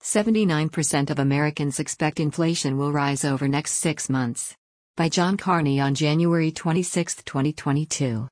79% of Americans expect inflation will rise over next 6 months. By John Carney on January 26, 2022.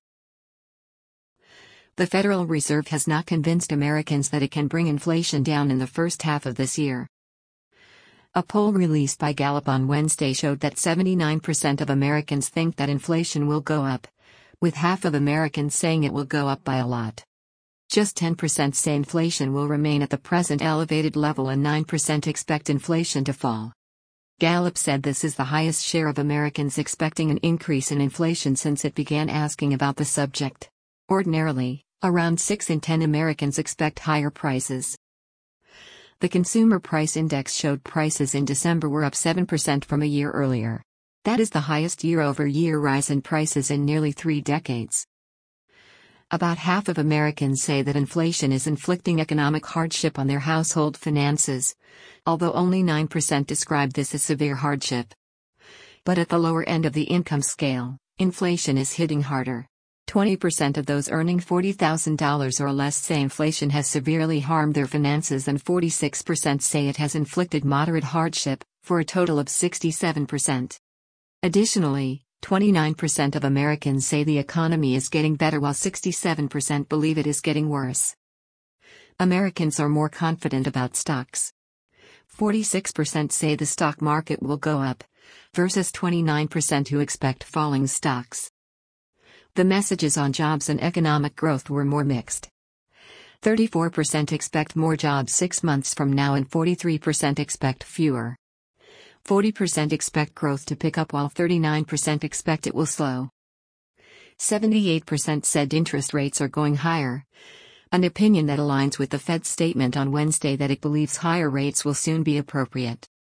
The Federal Reserve has not convinced Americans that it can bring inflation down in the first half of this year. A poll released by Gallup on Wednesday showed that 79% of Americans think that inflation will go up, with half of Americans saying it will go up by a lot. Just 10% say inflation will remain at the present elevated level and 9% expect inflation to fall. Gallup said this is the highest share of Americans expecting an increase in inflation since it began asking about the subject. Ordinarily, around 6 in 10 Americans expect higher prices. The Consumer Price Index showed prices in December were up 7% from a year earlier. That is the highest year-over-year rise in prices in nearly 3 decades. About half of Americans say that inflation is inflicting economic hardship on their household finances, although only 9% describe this as severe hardship. But at the lower end of the income scale, inflation is hitting harder. 20% of those earning $40,000 or less say inflation has severely harmed their finances, and 46% say it has inflicted moderate hardship, for a total of 67%. Additionally, 29% of Americans say the economy is getting better while 67% believe it is getting worse. Americans are more confident about stocks. 46% say the stock market will go up, versus 29% who expect falling stocks. The messages on jobs and economic growth were more mixed. 34% expect more jobs 6 months from now and 43% expect fewer. 40% expect growth to pick up while 39% expect it will slow. 78% said interest rates are going higher, an opinion that aligns with the Fed's statement on Wednesday that it believes higher rates will soon be appropriate.